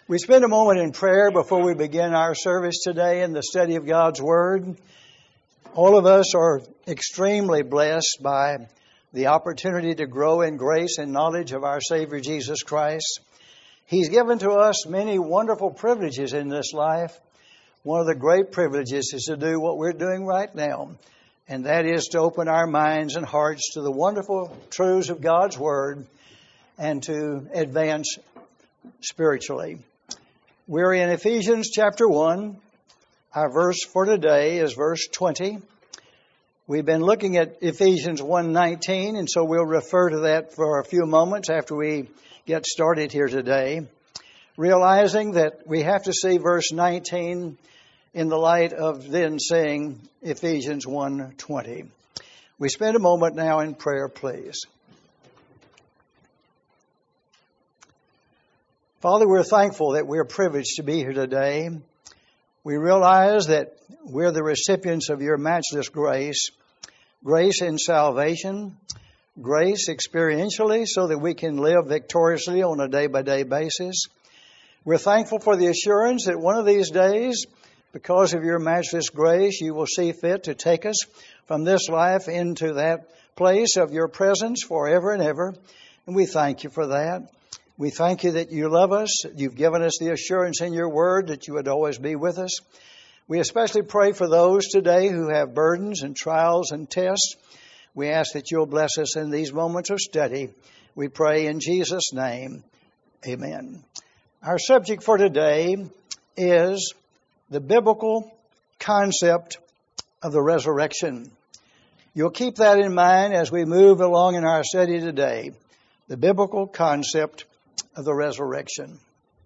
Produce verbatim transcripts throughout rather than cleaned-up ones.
We spend a moment in prayer before we begin our service today in the study of God's Word. All of us are extremely blessed by the opportunity to grow in grace and knowledge of our Savior Jesus Christ. He's given to us many wonderful privileges in this life. One of the great privileges is to do what we're doing right now, and that is to open our minds and hearts to the wonderful truths of God's Word and to advance spiritually. We're in Ephesians chapter one. Our verse for today is verse twenty. We've been looking at Ephesians one nineteen, and so we'll refer to that for a few moments after we get started here today, realizing that we have to see verse nineteen in the light of then saying Ephesians one twenty. We spend a moment now in prayer, please. Father, we're thankful that we're privileged to be here today. We realize that we're the recipients of your matchless grace, grace in salvation, grace experientially so that we can live victoriously on a day-by-day basis. We're thankful for the assurance that one of these days, because of your matchless grace, you will see fit to take us from this life into that place of your presence forever and ever. And we thank you for that. We thank you that you love us. You've given us the assurance in your word that you would always be with us. We especially pray for those today who have burdens and trials and tests. We ask that you'll bless us in these moments of study. We pray in Jesus' name. Amen. Our subject for today is the biblical concept of the resurrection. You'll keep that in mind as we move along in our study today. The biblical concept of the resurrection.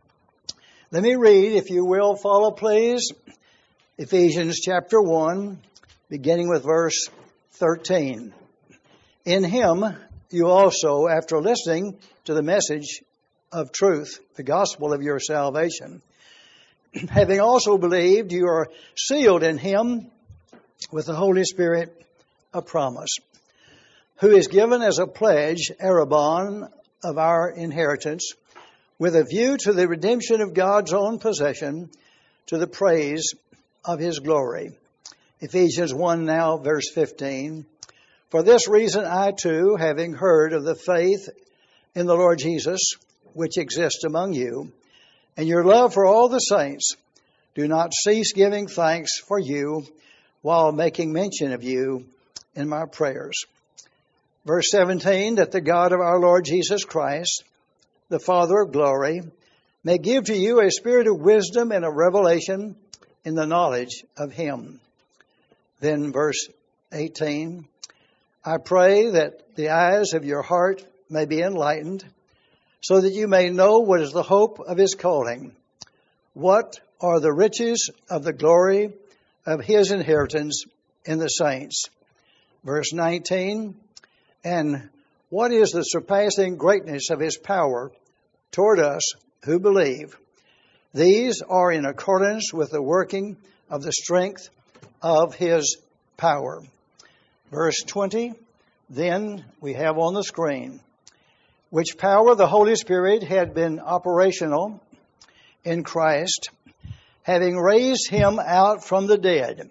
Let me read, if you will, follow please, Ephesians chapter one, beginning with verse thirteen. In him you also, after listening to the message of truth, the gospel of your salvation, having also believed, you are sealed in him with the Holy Spirit of promise, who is given as a pledge, arrabon, of our inheritance, with a view to the redemption of God's own possession, to the praise of his glory. Ephesians one now, verse fifteen. For this reason I too, having heard of the faith in the Lord Jesus, which exists among you, and your love for all the saints, do not cease giving thanks for you, while making mention of you in my prayers. Verse seventeen, that the God of our Lord Jesus Christ, the Father of glory, may give to you a spirit of wisdom and of revelation in the knowledge of him. Then verse eighteen, I pray that the eyes of your heart may be enlightened, so that you may know what is the hope of his calling, what are the riches of the glory of his inheritance in the saints. Verse nineteen, and what is the surpassing greatness of his power toward us who believe? These are in accordance with the working of the strength of his power. Verse twenty, then we have on the screen, which power the Holy Spirit had been operational in Christ, having raised him out from the dead,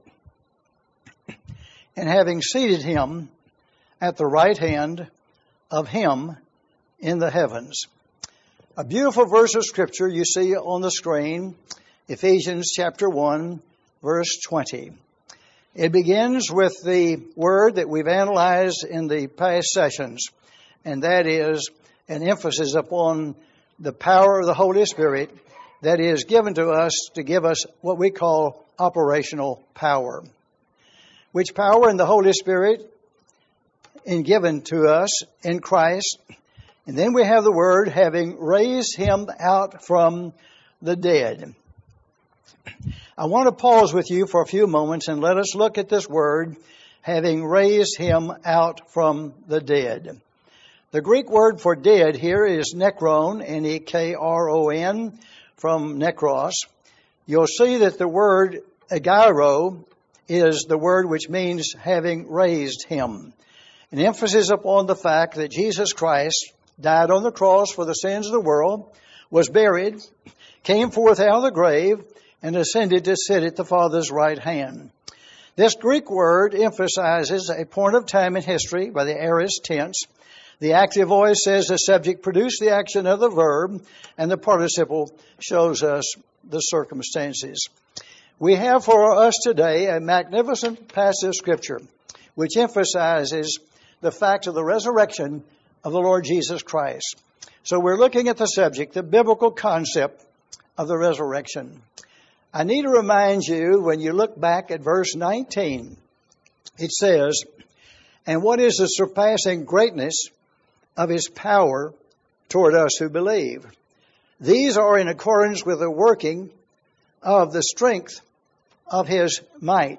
and having seated him at the right hand of him in the heavens. A beautiful verse of Scripture you see on the screen, Ephesians chapter one, verse twenty. It begins with the word that we've analyzed in the past sessions, and that is an emphasis upon the power of the Holy Spirit that is given to us to give us what we call operational power. Which power in the Holy Spirit and given to us in Christ. And then we have the word, having raised him out from the dead. I want to pause with you for a few moments and let us look at this word, having raised him out from the dead. The Greek word for dead here is nekron, N E K R O N, from nekros. You'll see that the word agairo is the word which means having raised him. An emphasis upon the fact that Jesus Christ died on the cross for the sins of the world, was buried, came forth out of the grave, and ascended to sit at the Father's right hand. This Greek word emphasizes a point of time in history by the aorist tense. The active voice says the subject produced the action of the verb, and the participle shows us the circumstances. We have for us today a magnificent passage of Scripture which emphasizes the fact of the resurrection of the Lord Jesus Christ. So we're looking at the subject, the biblical concept of the resurrection. I need to remind you, when you look back at verse nineteen, it says, "And what is the surpassing greatness of His power toward us who believe? These are in accordance with the working of the strength of His might."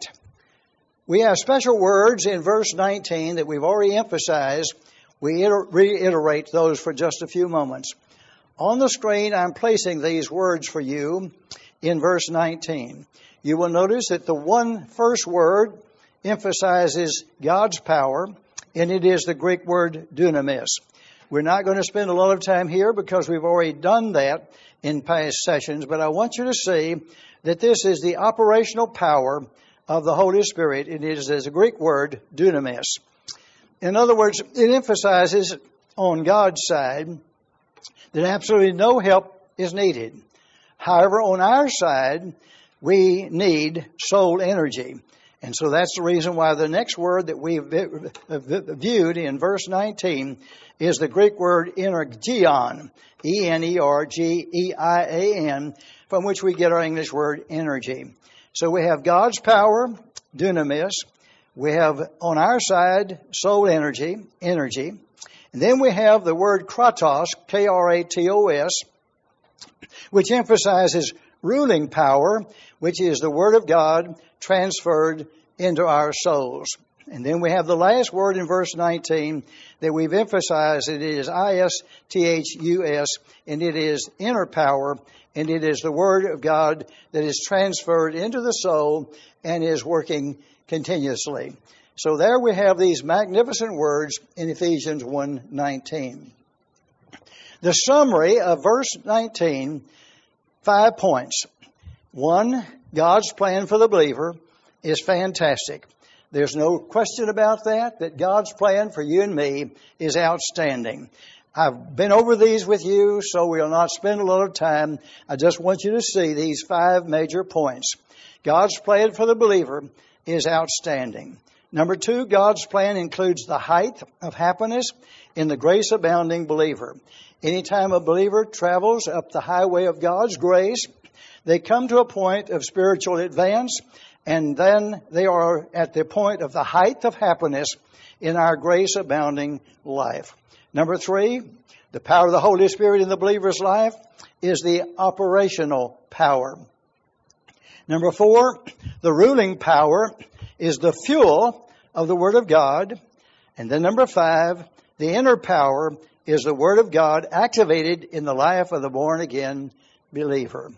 We have special words in verse nineteen that we've already emphasized. We reiterate those for just a few moments. On the screen, I'm placing these words for you in verse nineteen. You will notice that the one first word emphasizes God's power, and it is the Greek word dunamis. We're not going to spend a lot of time here because we've already done that in past sessions, but I want you to see that this is the operational power of the Holy Spirit. It is the Greek word dunamis. In other words, it emphasizes on God's side that absolutely no help is needed. However, on our side, we need soul energy. And so that's the reason why the next word that we've viewed in verse nineteen is the Greek word energion, E N E R G E I A N, from which we get our English word energy. So we have God's power, dunamis. We have on our side soul energy, energy. And then we have the word kratos, K R A T O S, which emphasizes ruling power, which is the Word of God transferred into our souls. And then we have the last word in verse nineteen that we've emphasized. It is I S T H U S, and it is inner power, and it is the Word of God that is transferred into the soul and is working continuously. So there we have these magnificent words in Ephesians one nineteen. The summary of verse nineteen, five points. One, God's plan for the believer is fantastic. There's no question about that, that God's plan for you and me is outstanding. I've been over these with you, so we'll not spend a lot of time. I just want you to see these five major points. God's plan for the believer is outstanding. Number two, God's plan includes the height of happiness in the grace-abounding believer. Anytime a believer travels up the highway of God's grace, they come to a point of spiritual advance, and then they are at the point of the height of happiness in our grace-abounding life. Number three, the power of the Holy Spirit in the believer's life is the operational power. Number four, the ruling power is the fuel of the Word of God. And then number five, the inner power is the Word of God activated in the life of the born-again believer.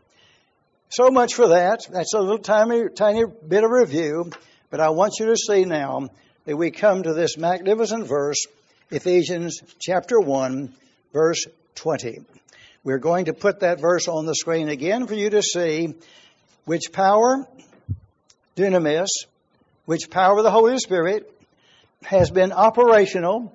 So much for that. That's a little tiny, tiny bit of review. But I want you to see now that we come to this magnificent verse, Ephesians chapter one, verse twenty. We're going to put that verse on the screen again for you to see which power, dunamis, which power of the Holy Spirit has been operational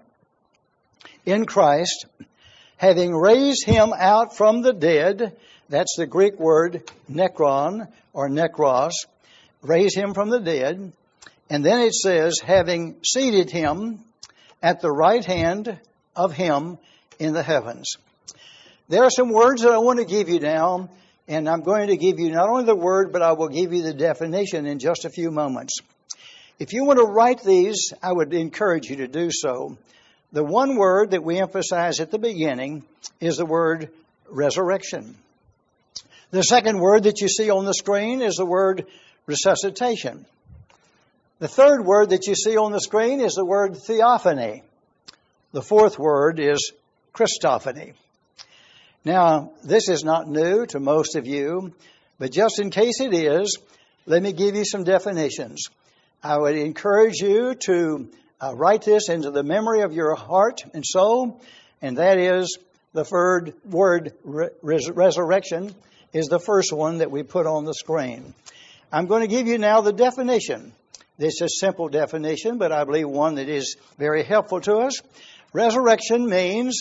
in Christ, having raised Him out from the dead. That's the Greek word nekron or nekros, raise Him from the dead. And then it says, having seated Him at the right hand of Him in the heavens. There are some words that I want to give you now, and I'm going to give you not only the word, but I will give you the definition in just a few moments. If you want to write these, I would encourage you to do so. The one word that we emphasize at the beginning is the word resurrection. The second word that you see on the screen is the word resuscitation. The third word that you see on the screen is the word theophany. The fourth word is Christophany. Now, this is not new to most of you, but just in case it is, let me give you some definitions. I would encourage you to uh, write this into the memory of your heart and soul, and that is The third word, res- resurrection, is the first one that we put on the screen. I'm going to give you now the definition. This is a simple definition, but I believe one that is very helpful to us. Resurrection means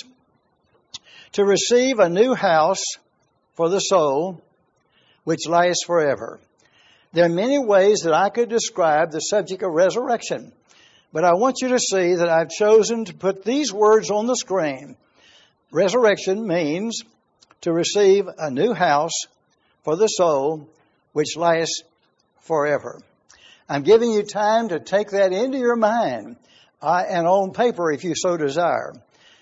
to receive a new house for the soul, which lasts forever. There are many ways that I could describe the subject of resurrection, but I want you to see that I've chosen to put these words on the screen. Resurrection means to receive a new house for the soul, which lasts forever. I'm giving you time to take that into your mind uh, and on paper if you so desire.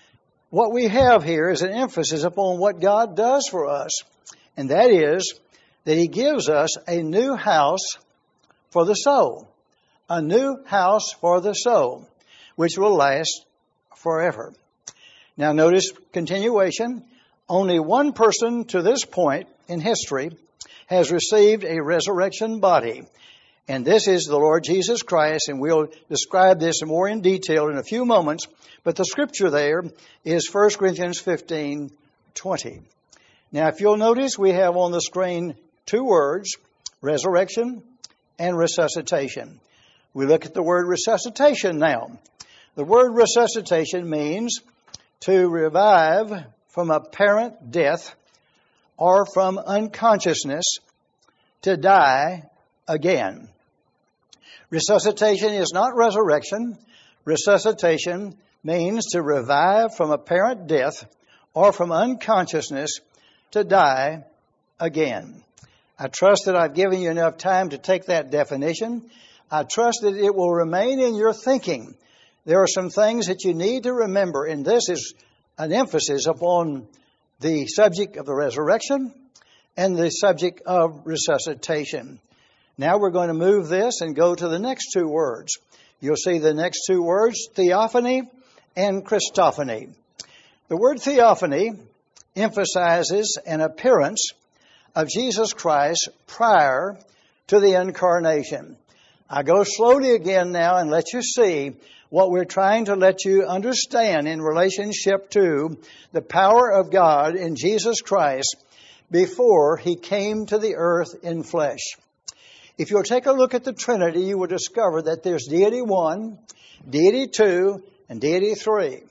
What we have here is an emphasis upon what God does for us, and that is that He gives us a new house for the soul. A new house for the soul, which will last forever. Now notice continuation. Only one person to this point in history has received a resurrection body. And this is the Lord Jesus Christ, and we'll describe this more in detail in a few moments. But the scripture there is First Corinthians fifteen twenty. Now if you'll notice, we have on the screen two words, resurrection and resuscitation. We look at the word resuscitation now. The word resuscitation means to revive from apparent death or from unconsciousness, to die again. Resuscitation is not resurrection. Resuscitation means to revive from apparent death or from unconsciousness, to die again. I trust that I've given you enough time to take that definition. I trust that it will remain in your thinking. There are some things that you need to remember, and this is an emphasis upon the subject of the resurrection and the subject of resuscitation. Now we're going to move this and go to the next two words. You'll see the next two words, theophany and Christophany. The word theophany emphasizes an appearance of Jesus Christ prior to the incarnation. I go slowly again now and let you see what we're trying to let you understand in relationship to the power of God in Jesus Christ before He came to the earth in flesh. If you'll take a look at the Trinity, you will discover that there's Deity one, Deity two, and Deity three.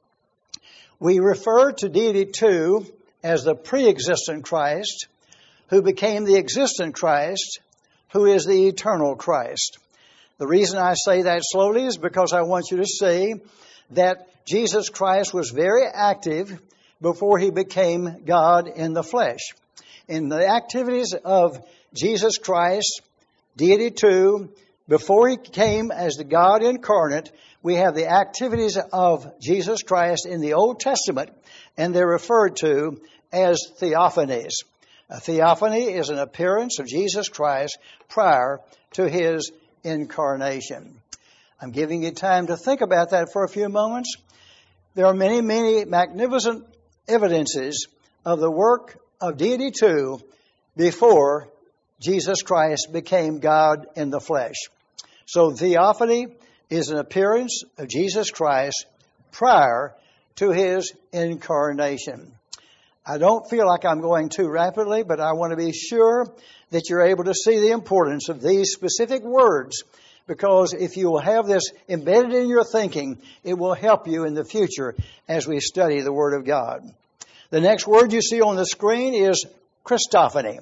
We refer to Deity two as the pre-existent Christ, who became the existent Christ, who is the eternal Christ. The reason I say that slowly is because I want you to see that Jesus Christ was very active before He became God in the flesh. In the activities of Jesus Christ, Deity two, before He came as the God incarnate, we have the activities of Jesus Christ in the Old Testament, and they're referred to as theophanies. A theophany is an appearance of Jesus Christ prior to His incarnation. I'm giving you time to think about that for a few moments. There are many, many magnificent evidences of the work of Deity two before Jesus Christ became God in the flesh. So theophany is an appearance of Jesus Christ prior to His incarnation. I don't feel like I'm going too rapidly, but I want to be sure that you're able to see the importance of these specific words, because if you will have this embedded in your thinking, it will help you in the future as we study the Word of God. The next word you see on the screen is Christophany.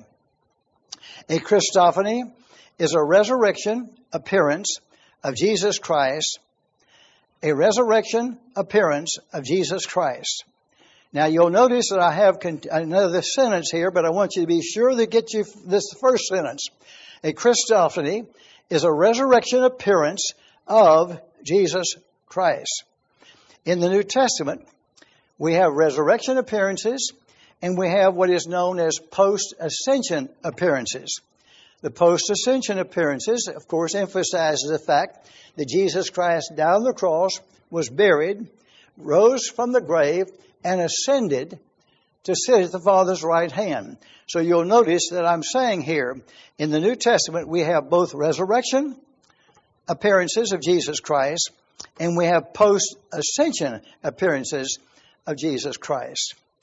A Christophany is a resurrection appearance of Jesus Christ. A resurrection appearance of Jesus Christ. Now you'll notice that I have another sentence here, but I want you to be sure to get you this first sentence. A Christophany is a resurrection appearance of Jesus Christ. In the New Testament, we have resurrection appearances, and we have what is known as post-ascension appearances. The post-ascension appearances, of course, emphasizes the fact that Jesus Christ died on the cross, was buried, rose from the grave, and ascended to sit at the Father's right hand. So you'll notice that I'm saying here, in the New Testament, we have both resurrection appearances of Jesus Christ, and we have post-ascension appearances of Jesus Christ.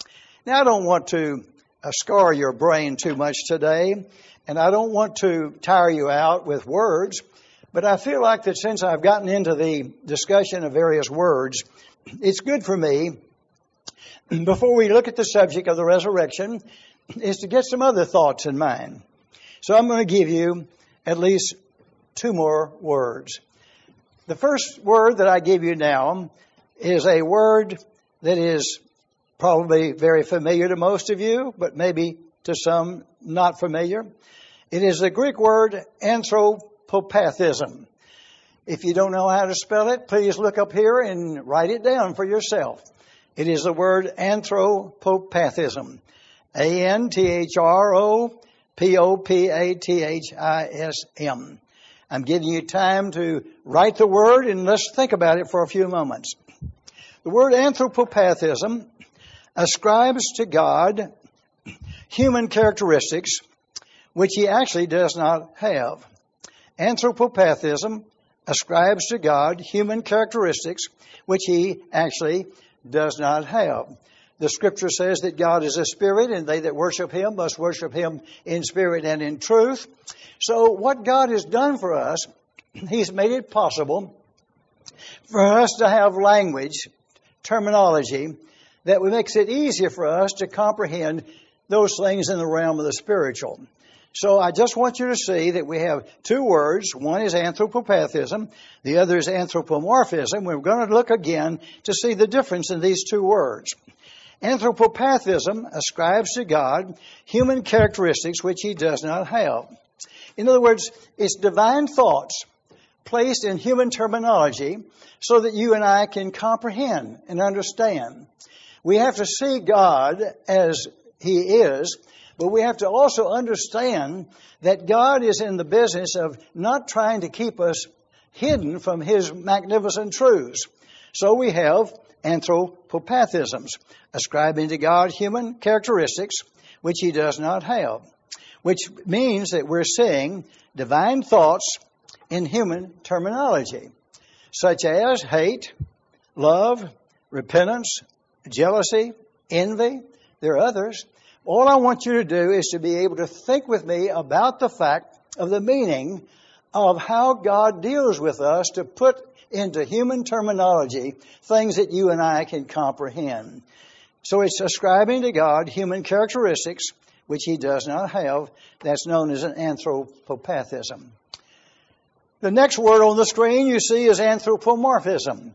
Now, I don't want to uh, scar your brain too much today, and I don't want to tire you out with words, but I feel like that since I've gotten into the discussion of various words, it's good for me, before we look at the subject of the resurrection, is to get some other thoughts in mind. So I'm going to give you at least two more words. The first word that I give you now is a word that is probably very familiar to most of you, but maybe to some not familiar. It is the Greek word anthropopathism. If you don't know how to spell it, please look up here and write it down for yourself. It is the word anthropopathism. A N T H R O P O P A T H I S M. I'm giving you time to write the word and let's think about it for a few moments. The word anthropopathism ascribes to God human characteristics which he actually does not have. Anthropopathism ascribes to God human characteristics which he actually does not have. The scripture says that God is a spirit, and they that worship him must worship him in spirit and in truth. So what God has done for us, he's made it possible for us to have language, terminology, that makes it easier for us to comprehend those things in the realm of the spiritual. So I just want you to see that we have two words. One is anthropopathism. The other is anthropomorphism. We're going to look again to see the difference in these two words. Anthropopathism ascribes to God human characteristics which he does not have. In other words, it's divine thoughts placed in human terminology so that you and I can comprehend and understand. We have to see God as he is, but we have to also understand that God is in the business of not trying to keep us hidden from his magnificent truths. So we have anthropopathisms, ascribing to God human characteristics which he does not have, which means that we're seeing divine thoughts in human terminology, such as hate, love, repentance, jealousy, envy. There are others. All I want you to do is to be able to think with me about the fact of the meaning of how God deals with us to put into human terminology things that you and I can comprehend. So it's ascribing to God human characteristics which he does not have. That's known as an anthropopathism. The next word on the screen you see is anthropomorphism,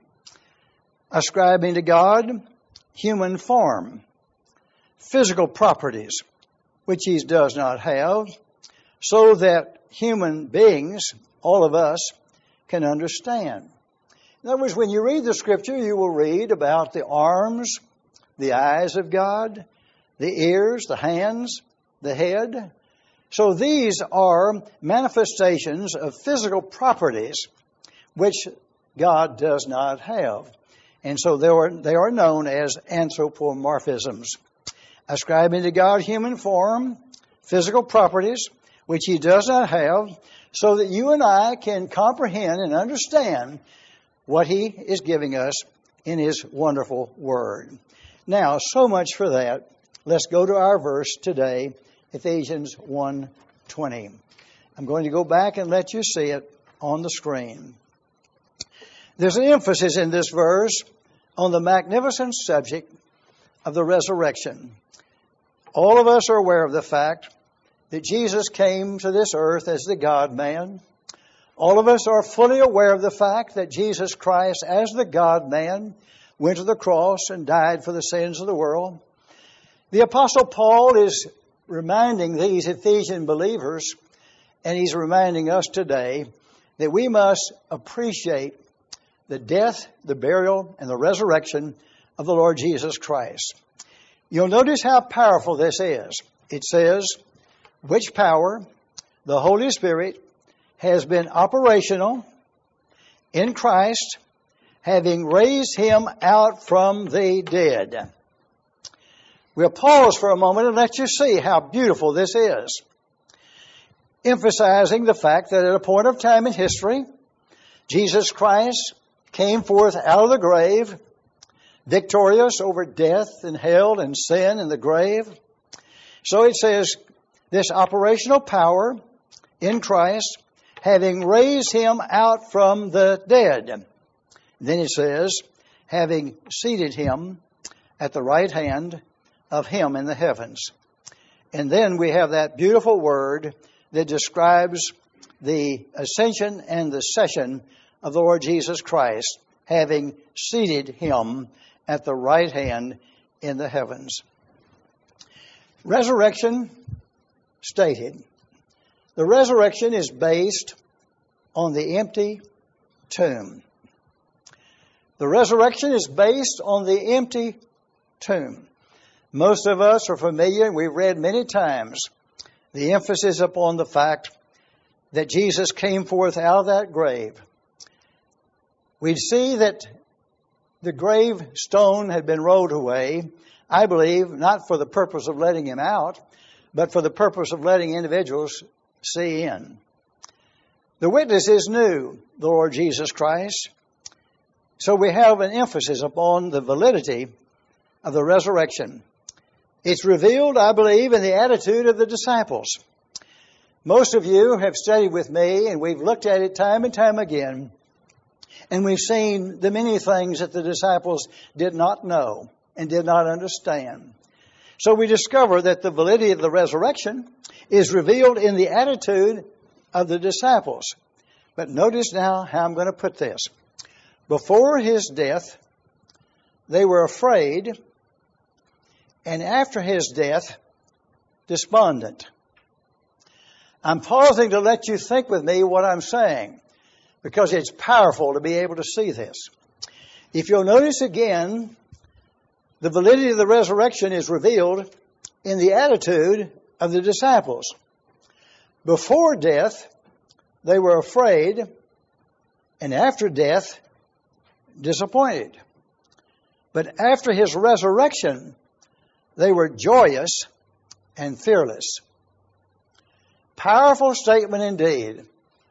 ascribing to God human form, physical properties which he does not have, so that human beings, all of us, can understand. In other words, when you read the scripture, you will read about the arms, the eyes of God, the ears, the hands, the head. So these are manifestations of physical properties which God does not have. And so they are, they are known as anthropomorphisms, ascribing to God human form, physical properties which he does not have, so that you and I can comprehend and understand what he is giving us in his wonderful word. Now, so much for that. Let's go to our verse today, Ephesians one twenty. I'm going to go back and let you see it on the screen. There's an emphasis in this verse on the magnificent subject of the resurrection. All of us are aware of the fact that Jesus came to this earth as the God-man. All of us are fully aware of the fact that Jesus Christ, as the God-man, went to the cross and died for the sins of the world. The Apostle Paul is reminding these Ephesian believers, and he's reminding us today, that we must appreciate the death, the burial, and the resurrection of the Lord Jesus Christ. You'll notice how powerful this is. It says, which power, the Holy Spirit, has been operational in Christ, having raised him out from the dead. We'll pause for a moment and let you see how beautiful this is. Emphasizing the fact that at a point of time in history, Jesus Christ came forth out of the grave, victorious over death and hell and sin and the grave. So it says, this operational power in Christ, having raised him out from the dead. Then it says, having seated him at the right hand of him in the heavens. And then we have that beautiful word that describes the ascension and the session of the Lord Jesus Christ, having seated him at the right hand in the heavens. Resurrection stated. The resurrection is based on the empty tomb. The resurrection is based on the empty tomb. Most of us are familiar, and we've read many times, the emphasis upon the fact that Jesus came forth out of that grave. We see that the grave stone had been rolled away, I believe, not for the purpose of letting him out, but for the purpose of letting individuals see in. The witnesses knew the Lord Jesus Christ, so we have an emphasis upon the validity of the resurrection. It's revealed, I believe, in the attitude of the disciples. Most of you have studied with me, and we've looked at it time and time again, and we've seen the many things that the disciples did not know and did not understand. So we discover that the validity of the resurrection is revealed in the attitude of the disciples. But notice now how I'm going to put this. Before his death, they were afraid, and after his death, despondent. I'm pausing to let you think with me what I'm saying, because it's powerful to be able to see this. If you'll notice again, the validity of the resurrection is revealed in the attitude of the disciples. Before death, they were afraid, and after death, disappointed. But after his resurrection, they were joyous and fearless. Powerful statement indeed.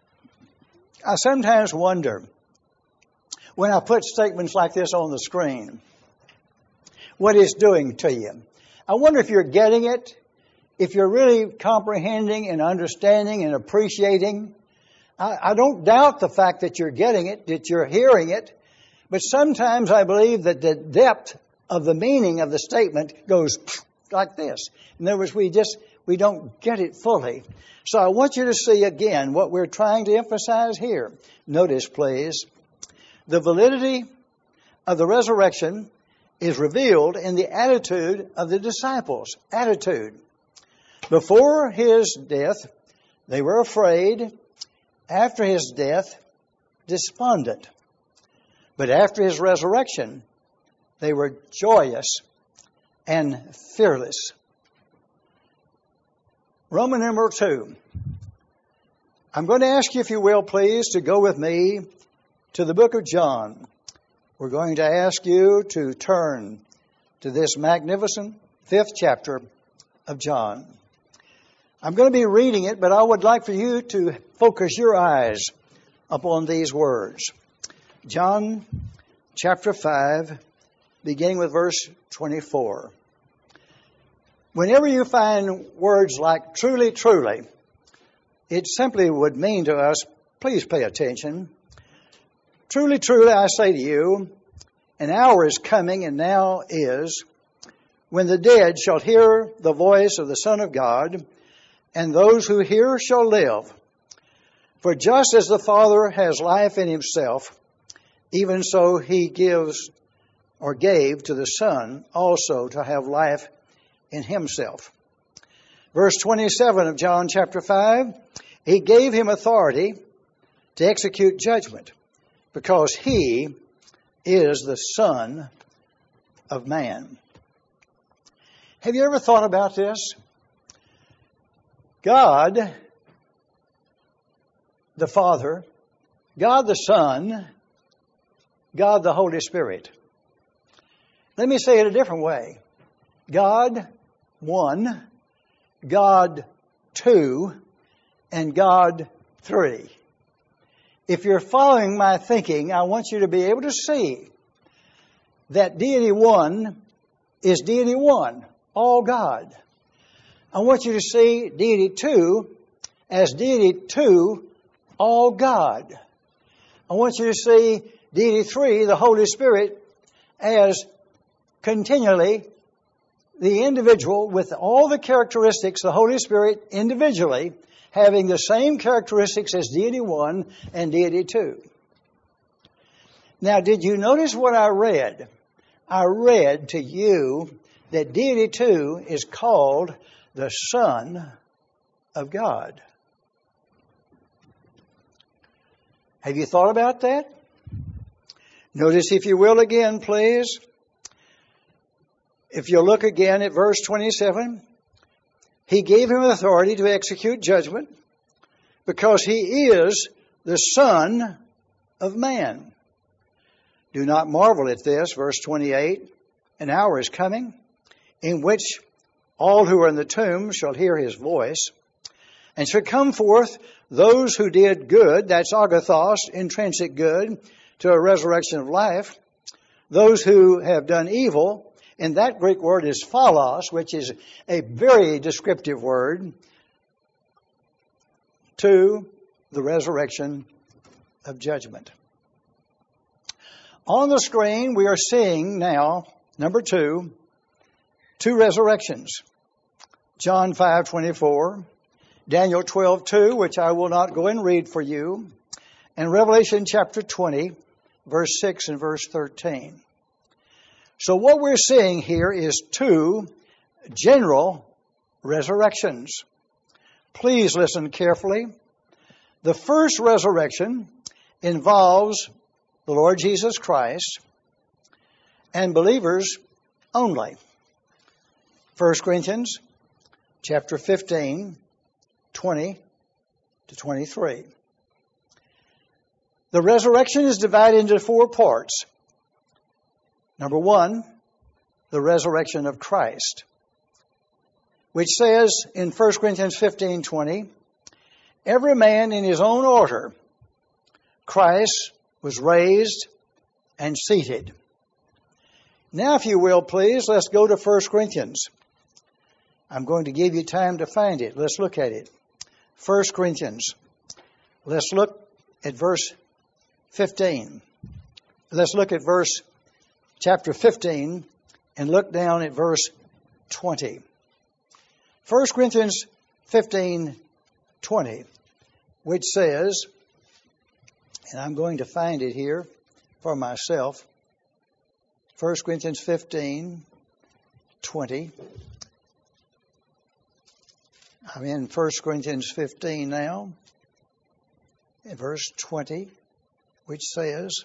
I sometimes wonder, when I put statements like this on the screen, what it's doing to you. I wonder if you're getting it, if you're really comprehending and understanding and appreciating. I, I don't doubt the fact that you're getting it, that you're hearing it, but sometimes I believe that the depth of the meaning of the statement goes like this. In other words, we just, we don't get it fully. So I want you to see again what we're trying to emphasize here. Notice, please, the validity of the resurrection is revealed in the attitude of the disciples. Attitude. Before his death, they were afraid. After his death, despondent. But after his resurrection, they were joyous and fearless. Roman number two. I'm going to ask you, if you will, please, to go with me to the book of John. We're going to ask you to turn to this magnificent fifth chapter of John. I'm going to be reading it, but I would like for you to focus your eyes upon these words. John chapter five, beginning with verse twenty-four. Whenever you find words like truly, truly, it simply would mean to us, please pay attention. Truly, truly, I say to you, an hour is coming and now is, when the dead shall hear the voice of the Son of God, and those who hear shall live. For just as the Father has life in himself, even so he gives or gave to the Son also to have life in himself. Verse twenty-seven of John chapter five, he gave him authority to execute judgment, because he is the Son of Man. Have you ever thought about this? God, the Father, God the Son, God the Holy Spirit. Let me say it a different way. God, one, God, two, and God, three. If you're following my thinking, I want you to be able to see that Deity One is Deity One, all God. I want you to see Deity Two as Deity Two, all God. I want you to see Deity Three, the Holy Spirit, as continually the individual with all the characteristics, the Holy Spirit individually having the same characteristics as Deity One and Deity Two. Now, did you notice what I read? I read to you that Deity Two is called the Son of God. Have you thought about that? Notice, if you will, again, please. If you look again at verse twenty-seven, He gave him authority to execute judgment because He is the Son of Man. Do not marvel at this, verse twenty-eight. An hour is coming in which all who are in the tomb shall hear His voice, and shall come forth those who did good, that's agathos, intrinsic good, to a resurrection of life. Those who have done evil, and that Greek word is phalos, which is a very descriptive word, to the resurrection of judgment. On the screen, we are seeing now, number two, two resurrections. John five twenty-four, Daniel twelve two, which I will not go and read for you, and Revelation chapter twenty, verse six and verse thirteen. So what we're seeing here is two general resurrections. Please listen carefully. The first resurrection involves the Lord Jesus Christ and believers only. First Corinthians chapter fifteen, twenty to twenty-three. The resurrection is divided into four parts. Number one, the resurrection of Christ, which says in First Corinthians fifteen twenty, every man in his own order, Christ was raised and seated. Now, if you will, please, let's go to First Corinthians. I'm going to give you time to find it. Let's look at it. First Corinthians. Let's look at verse fifteen. Let's look at verse chapter fifteen and look down at verse twenty. First Corinthians fifteen twenty, which says, and I'm going to find it here for myself. First Corinthians fifteen twenty. I'm in First Corinthians fifteen now, in verse twenty, which says,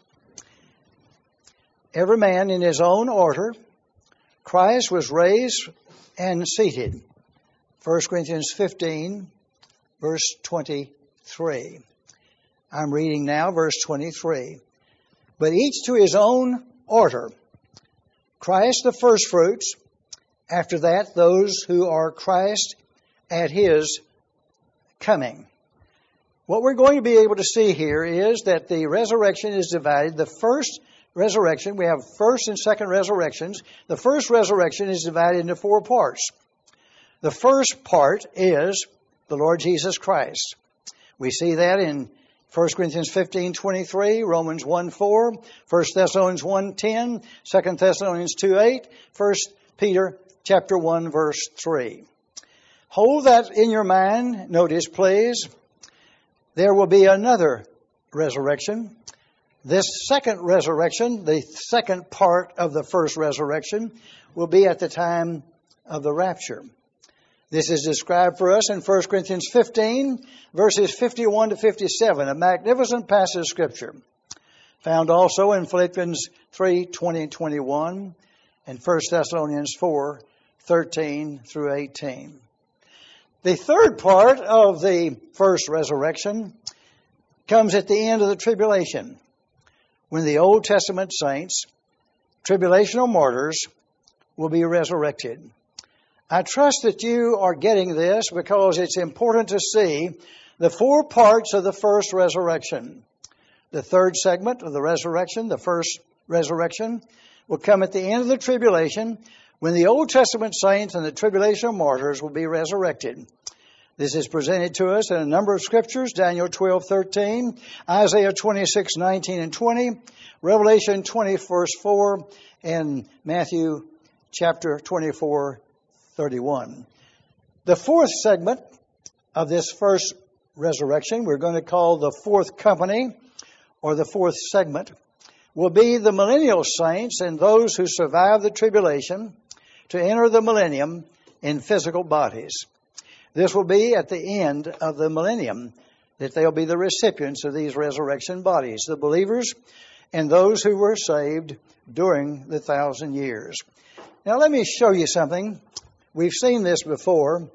every man in his own order, Christ was raised and seated. First Corinthians fifteen, verse twenty-three. I'm reading now verse twenty-three. But each to his own order. Christ the firstfruits, after that those who are Christ at His coming. What we're going to be able to see here is that the resurrection is divided. The first resurrection, we have first and second resurrections. The first resurrection is divided into four parts. The first part is the Lord Jesus Christ. We see that in First Corinthians fifteen twenty-three, Romans one four, First Thessalonians one ten, Second Thessalonians two eight, First Peter chapter one verse three. Hold that in your mind. Notice, please, there will be another resurrection. This second resurrection, the second part of the first resurrection, will be at the time of the rapture. This is described for us in First Corinthians fifteen, verses fifty-one to fifty-seven, a magnificent passage of Scripture. Found also in Philippians three twenty and twenty-one, and First Thessalonians four thirteen through eighteen. The third part of the first resurrection comes at the end of the tribulation, when the Old Testament saints, tribulational martyrs, will be resurrected. I trust that you are getting this because it's important to see the four parts of the first resurrection. The third segment of the resurrection, the first resurrection, will come at the end of the tribulation, when the Old Testament saints and the tribulation martyrs will be resurrected. This is presented to us in a number of scriptures: Daniel twelve thirteen, Isaiah twenty-six nineteen and twenty, Revelation twenty verse four, and Matthew chapter twenty-four thirty-one. The fourth segment of this first resurrection, we're going to call the fourth company, or the fourth segment, will be the millennial saints and those who survive the tribulation to enter the millennium in physical bodies. This will be at the end of the millennium that they'll be the recipients of these resurrection bodies, the believers and those who were saved during the thousand years. Now let me show you something. We've seen this before.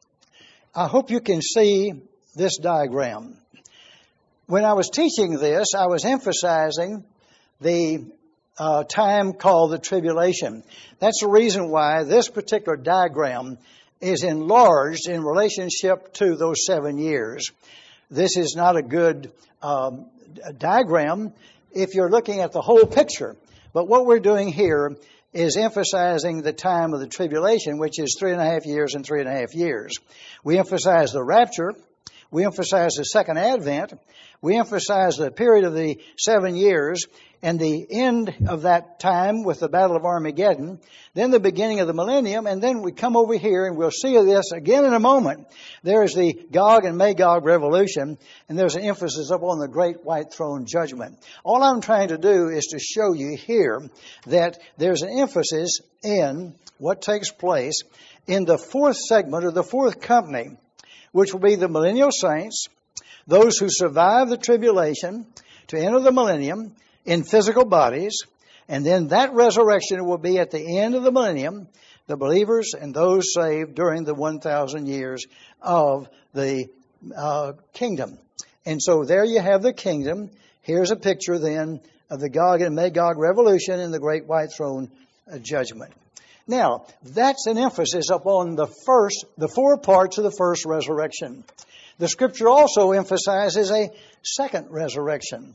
I hope you can see this diagram. When I was teaching this, I was emphasizing the uh, time called the tribulation. That's the reason why this particular diagram is enlarged in relationship to those seven years. This is not a good um, diagram if you're looking at the whole picture. But what we're doing here is emphasizing the time of the tribulation, which is three and a half years and three and a half years. We emphasize the rapture. We emphasize the second advent. We emphasize the period of the seven years and the end of that time with the Battle of Armageddon, then the beginning of the millennium, and then we come over here and we'll see this again in a moment. There is the Gog and Magog revolution, and there's an emphasis upon the great white throne judgment. All I'm trying to do is to show you here that there's an emphasis in what takes place in the fourth segment, or the fourth company, which will be the millennial saints, those who survive the tribulation to enter the millennium in physical bodies, and then that resurrection will be at the end of the millennium, the believers and those saved during the one thousand years of the uh, kingdom. And so there you have the kingdom. Here's a picture then of the Gog and Magog revolution and the great white throne uh, judgment. Now, that's an emphasis upon the first, the four parts of the first resurrection. The scripture also emphasizes a second resurrection.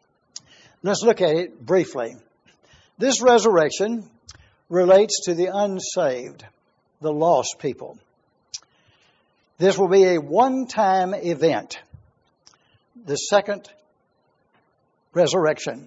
Let's look at it briefly. This resurrection relates to the unsaved, the lost people. This will be a one-time event, the second resurrection.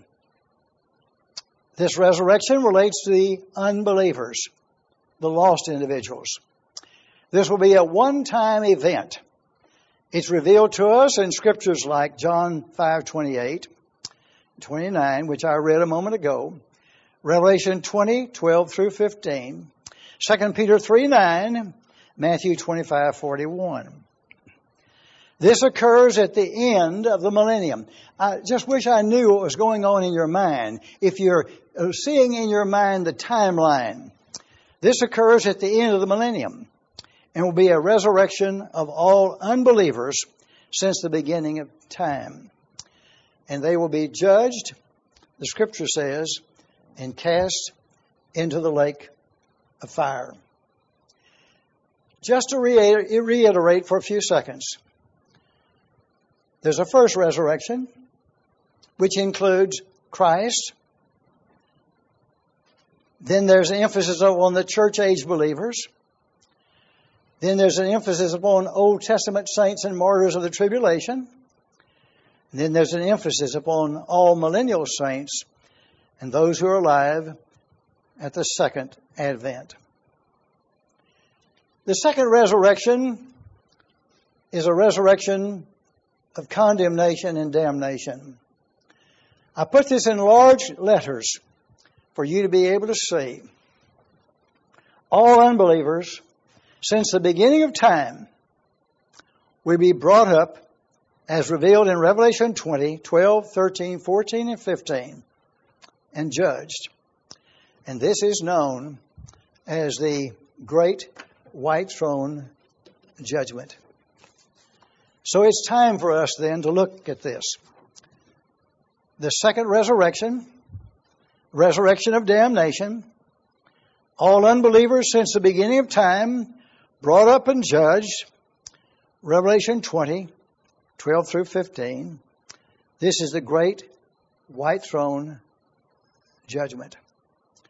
This resurrection relates to the unbelievers, the lost individuals. This will be a one-time event. It's revealed to us in scriptures like John five twenty-eight, twenty-nine, which I read a moment ago, Revelation twenty, twelve through fifteen, Second Peter three nine, Matthew twenty-five forty-one. This occurs at the end of the millennium. I just wish I knew what was going on in your mind. If you're seeing in your mind the timeline, this occurs at the end of the millennium and will be a resurrection of all unbelievers since the beginning of time. And they will be judged, the scripture says, and cast into the lake of fire. Just to reiterate for a few seconds, there's a first resurrection, which includes Christ. Then there's an emphasis on the church age believers. Then there's an emphasis upon Old Testament saints and martyrs of the tribulation. And then there's an emphasis upon all millennial saints and those who are alive at the second advent. The second resurrection is a resurrection of condemnation and damnation. I put this in large letters for you to be able to see. All unbelievers, since the beginning of time, will be brought up as revealed in Revelation twenty, twelve, thirteen, fourteen, and fifteen, and judged. And this is known as the Great White Throne Judgment. So it's time for us then to look at this. The second resurrection, resurrection of damnation, all unbelievers since the beginning of time, brought up and judged, Revelation twenty, twelve through fifteen. This is the great white throne judgment.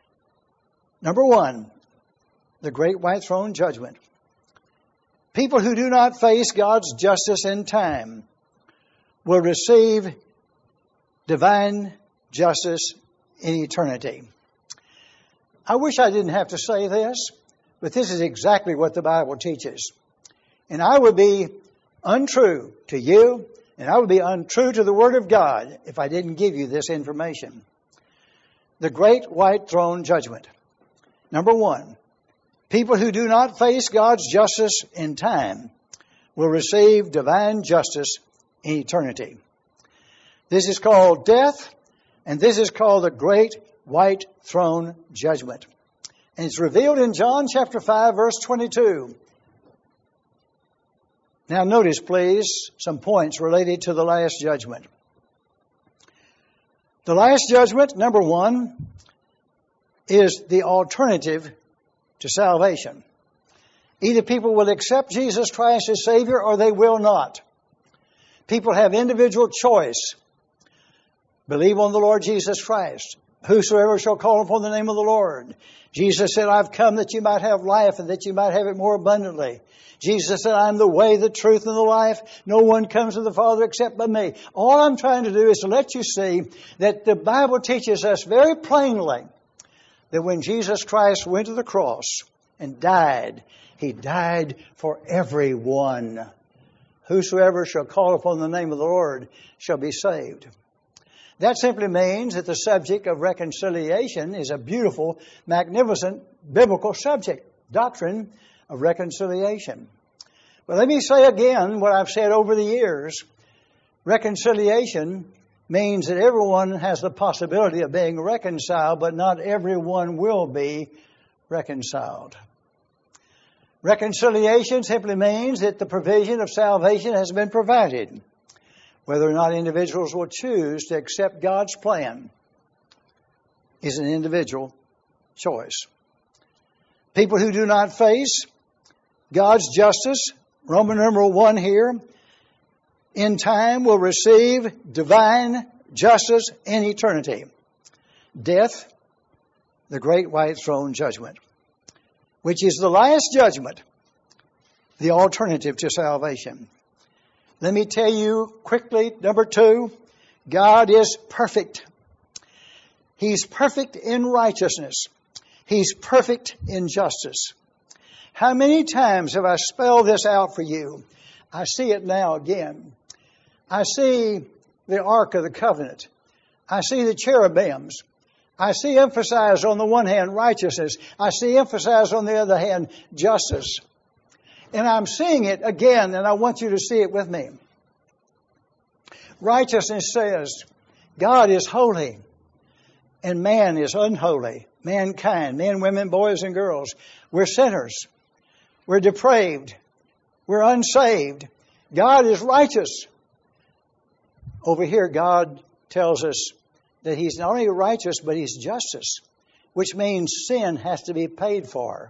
Number one, the great white throne judgment. People who do not face God's justice in time will receive divine justice in eternity. I wish I didn't have to say this, but this is exactly what the Bible teaches. And I would be untrue to you, and I would be untrue to the Word of God if I didn't give you this information. The great white throne judgment. Number one, people who do not face God's justice in time will receive divine justice in eternity. This is called death, and this is called the great white throne judgment. And it's revealed in John chapter five, verse twenty-two. Now notice, please, some points related to the last judgment. The last judgment, number one, is the alternative to salvation. Either people will accept Jesus Christ as Savior or they will not. People have individual choice. Believe on the Lord Jesus Christ. Whosoever shall call upon the name of the Lord. Jesus said, I've come that you might have life and that you might have it more abundantly. Jesus said, I'm the way, the truth, and the life. No one comes to the Father except by me. All I'm trying to do is to let you see that the Bible teaches us very plainly that when Jesus Christ went to the cross and died, He died for everyone. Whosoever shall call upon the name of the Lord shall be saved. That simply means that the subject of reconciliation is a beautiful, magnificent, biblical subject, doctrine of reconciliation. But let me say again what I've said over the years. Reconciliation means that everyone has the possibility of being reconciled, but not everyone will be reconciled. Reconciliation simply means that the provision of salvation has been provided. Whether or not individuals will choose to accept God's plan is an individual choice. People who do not face God's justice, Roman numeral one here, in time will receive divine justice in eternity. Death, the great white throne judgment, which is the last judgment, the alternative to salvation. Let me tell you quickly, number two, God is perfect. He's perfect in righteousness. He's perfect in justice. How many times have I spelled this out for you? I see it now again. I see the Ark of the Covenant. I see the cherubims. I see emphasized on the one hand righteousness. I see emphasized on the other hand justice. And I'm seeing it again, and I want you to see it with me. Righteousness says God is holy and man is unholy. Mankind, men, women, boys, and girls. We're sinners. We're depraved. We're unsaved. God is righteous. Over here, God tells us that He's not only righteous, but He's justice, which means sin has to be paid for.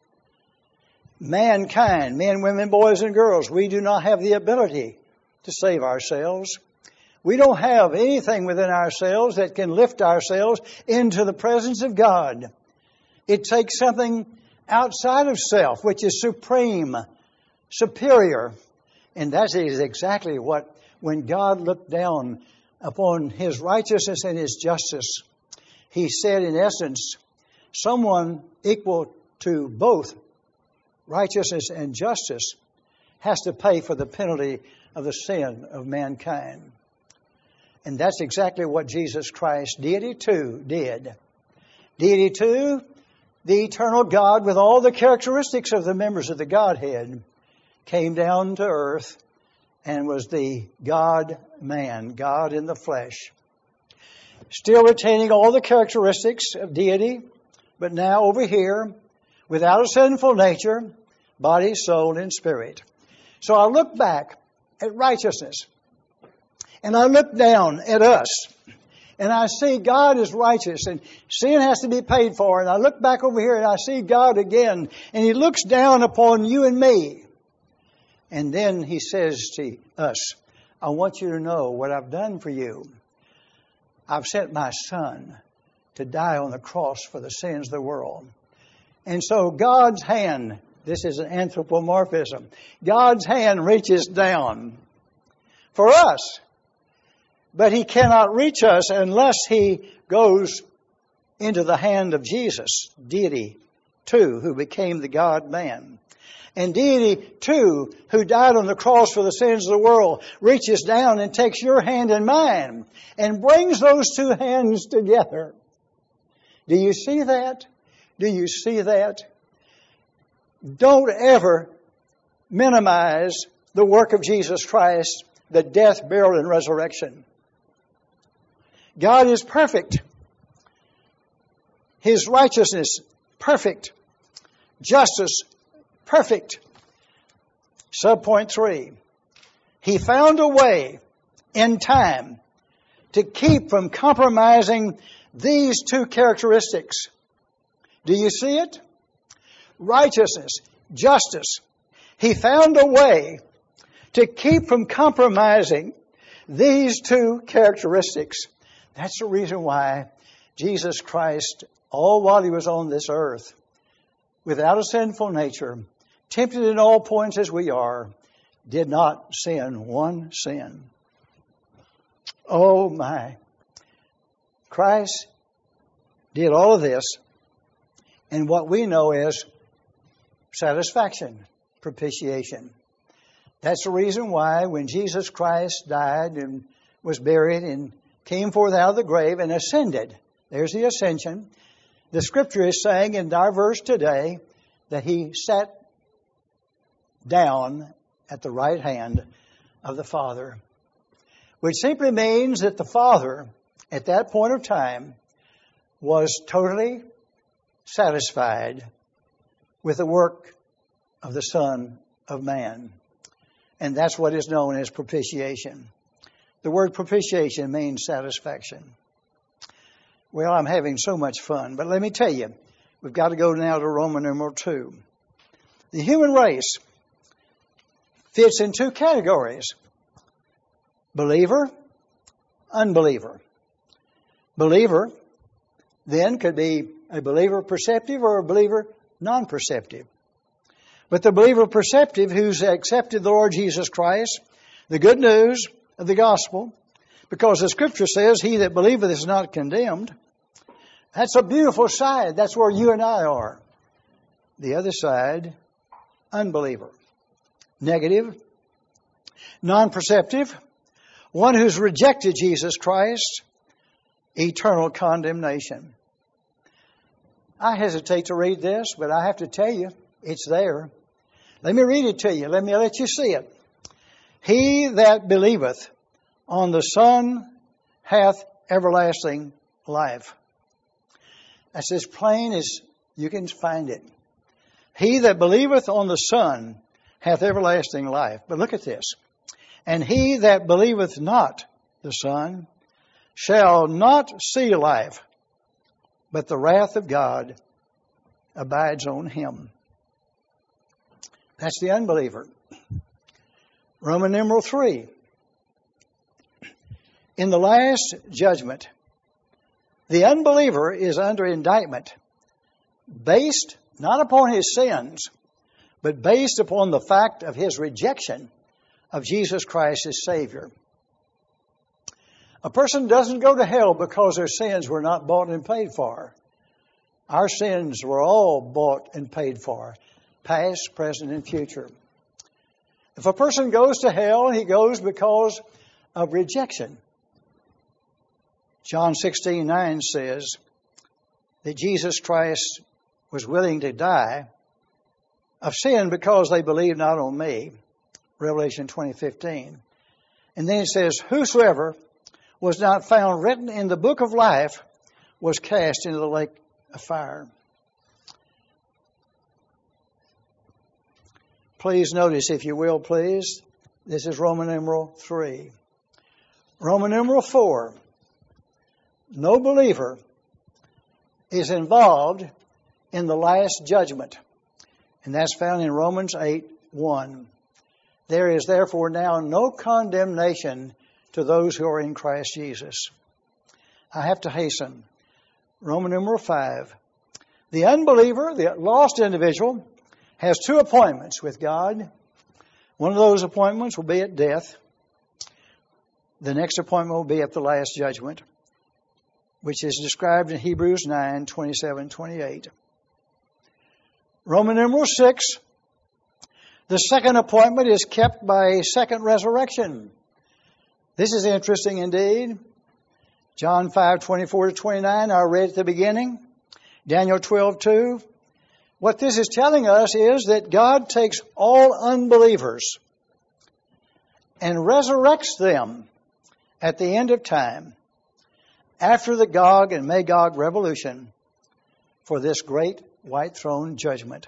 Mankind, men, women, boys, and girls, we do not have the ability to save ourselves. We don't have anything within ourselves that can lift ourselves into the presence of God. It takes something outside of self, which is supreme, superior. And that is exactly what, when God looked down upon His righteousness and His justice, He said, in essence, someone equal to both righteousness and justice has to pay for the penalty of the sin of mankind. And that's exactly what Jesus Christ, deity too, did. Deity too, the eternal God with all the characteristics of the members of the Godhead, came down to earth and was the God-man, God in the flesh. Still retaining all the characteristics of deity, but now over here, without a sinful nature, body, soul, and spirit. So I look back at righteousness, and I look down at us, and I see God is righteous, and sin has to be paid for. And I look back over here, and I see God again, and He looks down upon you and me. And then He says to us, I want you to know what I've done for you. I've sent my Son to die on the cross for the sins of the world. And so God's hand, this is an anthropomorphism, God's hand reaches down for us. But He cannot reach us unless He goes into the hand of Jesus, deity too, who became the God-man. And deity too, who died on the cross for the sins of the world, reaches down and takes your hand and mine and brings those two hands together. Do you see that? Do you see that? Don't ever minimize the work of Jesus Christ, the death, burial, and resurrection. God is perfect. His righteousness, perfect. Justice, perfect. Subpoint three. He found a way in time to keep from compromising these two characteristics. Do you see it? Righteousness, justice. He found a way to keep from compromising these two characteristics. That's the reason why Jesus Christ, all while He was on this earth, without a sinful nature, tempted in all points as we are, did not sin one sin. Oh my. Christ did all of this in what we know as satisfaction, propitiation. That's the reason why when Jesus Christ died and was buried and came forth out of the grave and ascended, there's the ascension, the Scripture is saying in our verse today that He sat down at the right hand of the Father, which simply means that the Father at that point of time was totally satisfied with the work of the Son of Man. And that's what is known as propitiation. The word propitiation means satisfaction. Well, I'm having so much fun, but let me tell you, we've got to go now to Roman numeral two. The human race fits in two categories: believer, unbeliever. Believer then could be a believer perceptive or a believer non-perceptive. But the believer perceptive who's accepted the Lord Jesus Christ, the good news of the gospel, because the Scripture says, he that believeth is not condemned. That's a beautiful side. That's where you and I are. The other side, unbeliever. Negative, non-perceptive, one who's rejected Jesus Christ, eternal condemnation. I hesitate to read this, but I have to tell you, it's there. Let me read it to you. Let me let you see it. He that believeth on the Son hath everlasting life. That's as plain as you can find it. He that believeth on the Son hath everlasting life. But look at this. And he that believeth not the Son shall not see life, but the wrath of God abides on him. That's the unbeliever. Roman numeral three. In the last judgment, the unbeliever is under indictment based not upon his sins, but based upon the fact of his rejection of Jesus Christ as Savior. A person doesn't go to hell because their sins were not bought and paid for. Our sins were all bought and paid for, past, present, and future. If a person goes to hell, he goes because of rejection. John sixteen nine says that Jesus Christ was willing to die of sin because they believe not on me. Revelation twenty fifteen. And then it says, whosoever was not found written in the book of life was cast into the lake of fire. Please notice, if you will, please, this is Roman numeral three. Roman numeral four. No believer is involved in the last judgment. And that's found in Romans eight one. There is therefore now no condemnation to those who are in Christ Jesus. I have to hasten. Roman numeral five. The unbeliever, the lost individual, has two appointments with God. One of those appointments will be at death. The next appointment will be at the last judgment, which is described in Hebrews nine, twenty-seven, twenty-eight. Roman numeral six, the second appointment is kept by a second resurrection. This is interesting indeed. John five, twenty-four to twenty-nine, I read at the beginning. Daniel twelve, two. What this is telling us is that God takes all unbelievers and resurrects them at the end of time, after the Gog and Magog revolution, for this great white throne judgment.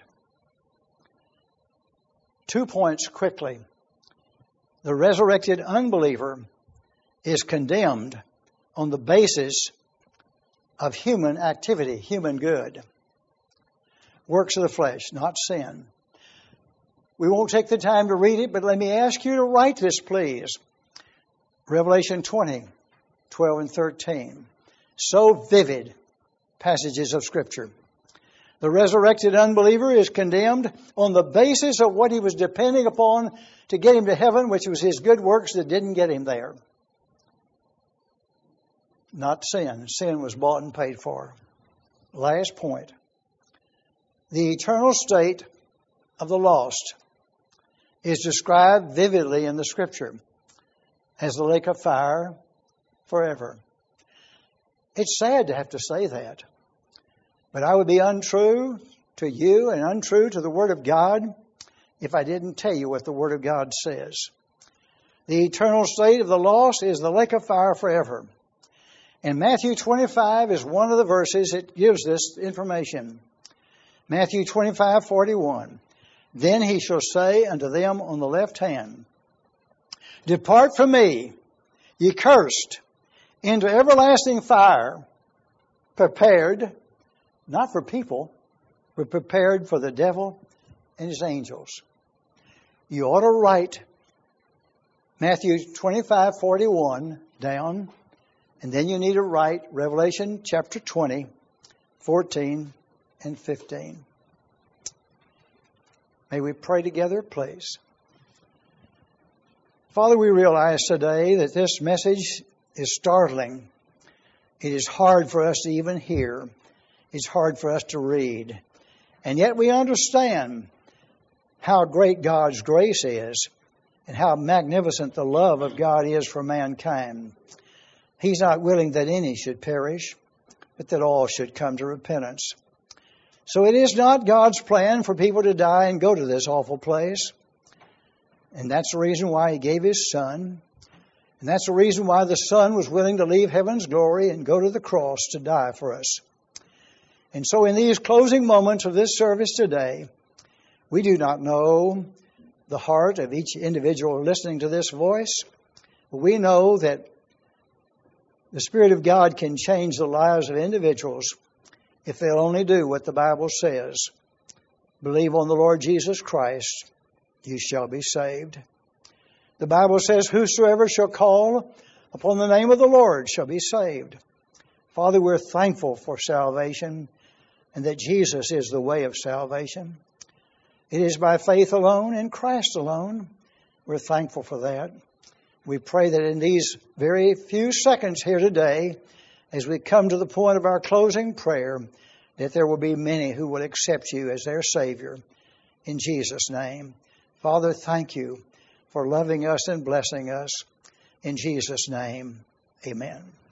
Two points quickly. The resurrected unbeliever is condemned on the basis of human activity, human good. Works of the flesh, not sin. We won't take the time to read it, but let me ask you to write this, please. Revelation twenty, twelve and thirteen. So vivid passages of Scripture. The resurrected unbeliever is condemned on the basis of what he was depending upon to get him to heaven, which was his good works that didn't get him there. Not sin. Sin was bought and paid for. Last point. The eternal state of the lost is described vividly in the Scripture as the lake of fire forever. It's sad to have to say that, but I would be untrue to you and untrue to the Word of God if I didn't tell you what the Word of God says. The eternal state of the lost is the lake of fire forever. And Matthew twenty-five is one of the verses that gives this information. Matthew twenty-five, forty-one. Then he shall say unto them on the left hand, Depart from me, ye cursed, into everlasting fire, prepared, not for people, but prepared for the devil and his angels. You ought to write Matthew twenty-five, forty-one down, and then you need to write Revelation chapter twenty, fourteen and fifteen. May we pray together, please. Father, we realize today that this message is startling. It is hard for us to even hear. It's hard for us to read. And yet we understand how great God's grace is and how magnificent the love of God is for mankind. He's not willing that any should perish, but that all should come to repentance. So it is not God's plan for people to die and go to this awful place. And that's the reason why He gave His Son. And that's the reason why the Son was willing to leave heaven's glory and go to the cross to die for us. And so in these closing moments of this service today, we do not know the heart of each individual listening to this voice, but we know that the Spirit of God can change the lives of individuals if they'll only do what the Bible says. Believe on the Lord Jesus Christ, you shall be saved. The Bible says, whosoever shall call upon the name of the Lord shall be saved. Father, we're thankful for salvation and that Jesus is the way of salvation. It is by faith alone in Christ alone. We're thankful for that. We pray that in these very few seconds here today, as we come to the point of our closing prayer, that there will be many who will accept you as their Savior. In Jesus' name. Father, thank you for loving us and blessing us. In Jesus' name, amen.